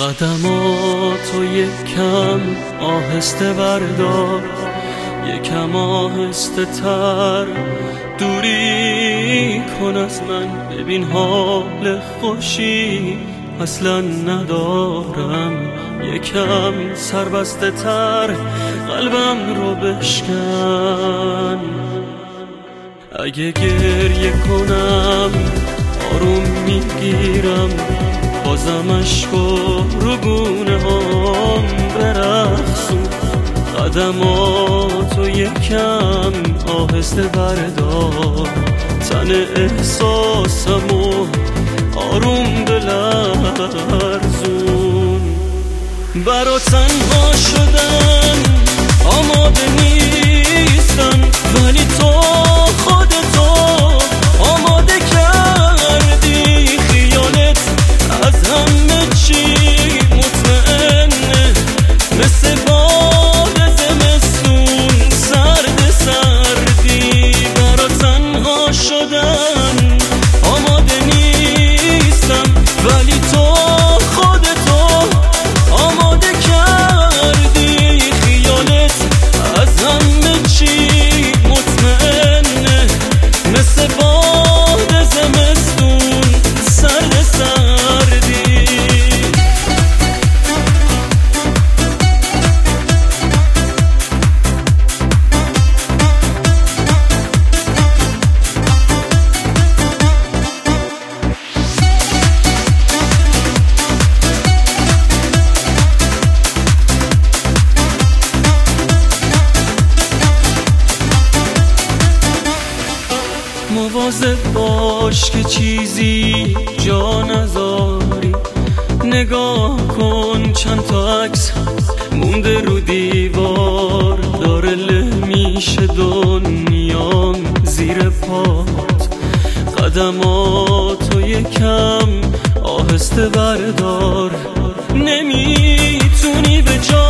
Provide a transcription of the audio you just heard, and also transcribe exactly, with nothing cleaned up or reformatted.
قدماتو یکم آهسته بردار، یکم آهسته تر دوری کن از من. ببین حال خوشی اصلا ندارم، یکم سربسته تر قلبم رو بشکن. اگه گریه کنم آروم میگیرم، بازم عشقو رو گونه هم برقصون. قدماتو یکم آهسته بردار، تن احساسمو آروم بلرزون. برا تنها شدن آماده نیستم، ولی تو خودتو آماده کردی. خیالت از همه چی مطمئنه، مثل باد زمستون سرد سردی. برا تنها شدن آماده نیستم، ولی تو خودتو آماده کردی. خیالت از همه چی مطمئنه، مثل باد زمستون سرد سردی. مواظب باش که چیزی جا نذاری. نگاه کن چند تا عکس مونده رو دیوار، داره له میشه دنیام زیر پات. قدماتو یکم آهسته بردار، نمیتونی به جا